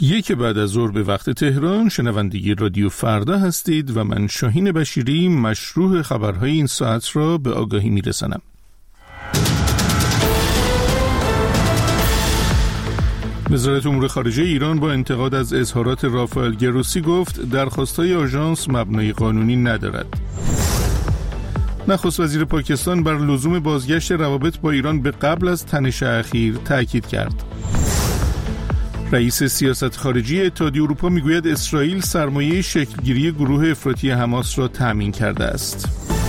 یک بعد از ظهر به وقت تهران، شنونده رادیو فردا هستید و من شاهین بشیری مشروح خبرهای این ساعت را به آگاهی میرسانم. وزارت امور خارجه ایران با انتقاد از اظهارات رافائل گروسی گفت درخواست‌های آژانس مبنای قانونی ندارد. نخست وزیر پاکستان بر لزوم بازگشت روابط با ایران به قبل از تنش اخیر تاکید کرد. رئیس سیاست خارجی اتحادیه اروپا میگوید اسرائیل سرمایه شکلگیری گروه افراطی حماس را تامین کرده است.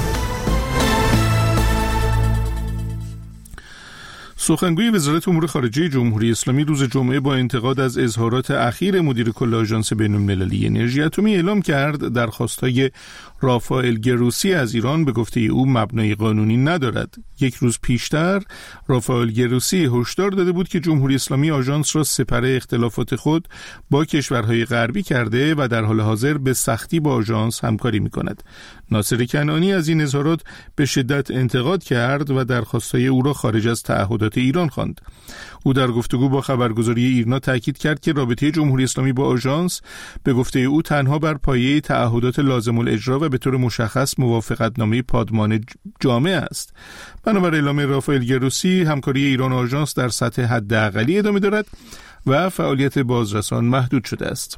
سخنگوی وزارت امور خارجه جمهوری اسلامی روز جمعه با انتقاد از اظهارات اخیر مدیر کل آژانس بین‌المللی انرژی اتمی اعلام کرد درخواست‌های رافائل گروسی از ایران به گفته او مبنای قانونی ندارد. یک روز پیشتر رافائل گروسی هشدار داده بود که جمهوری اسلامی آژانس را سپر اختلافات خود با کشورهای غربی کرده و در حال حاضر به سختی با آژانس همکاری می‌کند. ناصر کنعانی از این اظهارات به شدت انتقاد کرد و درخواست‌های او را خارج از تعهدات ایران خواند. او در گفتگو با خبرگزاری ایرنا تاکید کرد که رابطه جمهوری اسلامی با آژانس به گفته او تنها بر پایه تعهدات لازم الاجرا و به طور مشخص موافقتنامه پادمان جامع است. بنابر اعلام رافائل گروسی، همکاری ایران و آژانس در سطح حداقلی ادامه دارد و فعالیت بازرسان محدود شده است.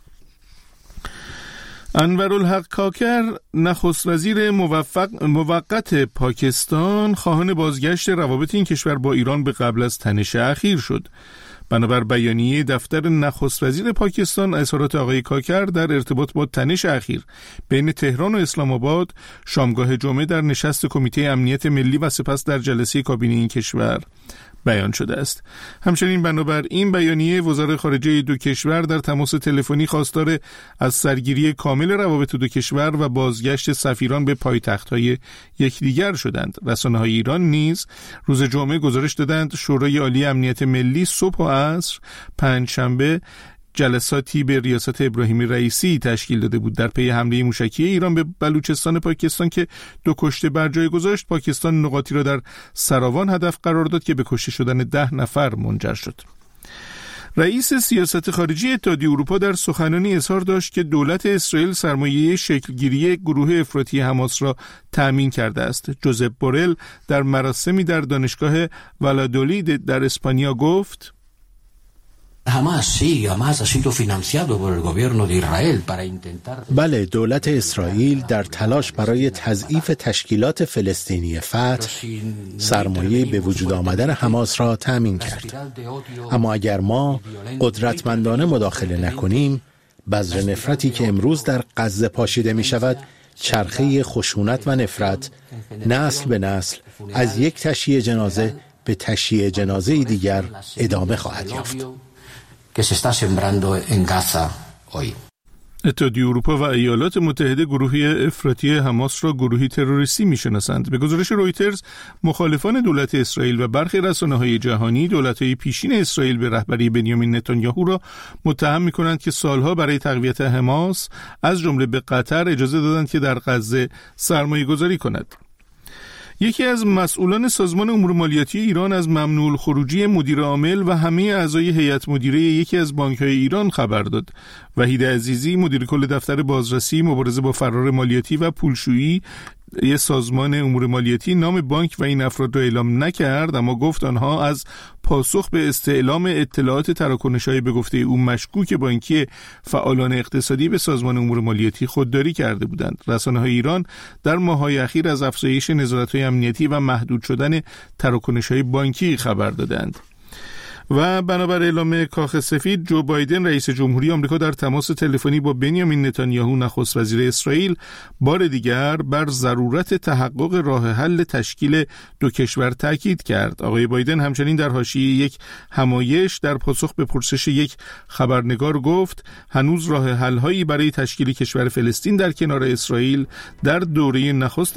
انورالحق کاکر، نخست وزیر موقت پاکستان، خواهان بازگشت روابط این کشور با ایران به قبل از تنش اخیر شد. بنابر بیانیه دفتر نخست وزیر پاکستان، اظهارات آقای کاکر در ارتباط با تنش اخیر بین تهران و اسلام آباد شامگاه جمعه در نشست کمیته امنیت ملی و سپس در جلسه کابینه این کشور بیان شده است. همچنین بنابر این بیانیه وزرای خارجه دو کشور در تماس تلفنی خواستار از سرگیری کامل روابط دو کشور و بازگشت سفیران به پایتخت‌های یکدیگر شدند. رسانه‌های ایران نیز روز جمعه گزارش دادند شورای عالی امنیت ملی صبح و عصر پنجشنبه جلساتی به ریاست ابراهیم رئیسی تشکیل داده بود در پی حمله موشکی ایران به بلوچستان پاکستان که 2 کشته بر جای گذاشت. پاکستان نقاطی را در سراوان هدف قرار داد که به کشته شدن 10 نفر منجر شد. رئیس سیاست خارجی اتحادیه اروپا در سخنرانی اظهار داشت که دولت اسرائیل سرمایه شکلگیری گروه افراطی حماس را تامین کرده است. جوزپ بورل در مراسمی در دانشگاه والادولید در اسپانیا گفت: بله، دولت اسرائیل در تلاش برای تضعیف تشکیلات فلسطینی فتح سرمایه به وجود آمدن حماس را تامین کرد. اما اگر ما قدرتمندانه مداخله نکنیم، بذر نفرتی که امروز در غزه پاشیده می شود چرخه خشونت و نفرت نسل به نسل از یک تشییع جنازه به تشییع جنازه دیگر ادامه خواهد یافت. que se está sembrando en Gaza hoy. اتحادیه اروپا و ایالات متحده گروه افراطی حماس را گروهی تروریستی می‌شناسند. به گزارش رویترز، مخالفان دولت اسرائیل و برخی رسانه‌های جهانی دولت‌های پیشین اسرائیل به رهبری بنیامین نتانیاهو را متهم می‌کنند که سالها برای تقویت حماس از جمله به قطر اجازه دادند که در غزه سرمایه‌گذاری کند. یکی از مسئولان سازمان امور مالیاتی ایران از ممنوع الخروجی مدیر عامل و همه اعضای هیئت مدیره یکی از بانک‌های ایران خبر داد. وحید عزیزی، مدیر کل دفتر بازرسی، مبارزه با فرار مالیاتی و پولشویی سازمان امور مالیاتی، نام بانک و این افراد را اعلام نکرد، اما گفت آنها از پاسخ به استعلام اطلاعات تراکنش‌های به گفته او مشکوک بانکی فعالان اقتصادی به سازمان امور مالیاتی خودداری کرده بودند. رسانه‌های ایران در ماه‌های اخیر از افزایش نظارت‌های امنیتی و محدود شدن تراکنش‌های بانکی خبر دادند. و بنابر اعلام کاخ سفید، جو بایدن رئیس جمهوری آمریکا در تماس تلفنی با بنیامین نتانیاهو نخست وزیر اسرائیل بار دیگر بر ضرورت تحقق راه حل تشکیل دو کشور تاکید کرد. آقای بایدن همچنین در حاشیه یک همایش در پاسخ به پرسش یک خبرنگار گفت هنوز راه حل‌هایی برای تشکیل کشور فلسطین در کنار اسرائیل در دوره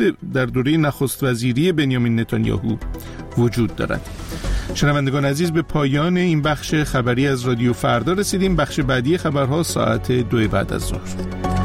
نخست وزیری بنیامین نتانیاهو وجود دارد. شنوندگان عزیز، به پایان این بخش خبری از رادیو فردا رسیدیم. بخش بعدی خبرها ساعت 2 بعد از ظهر.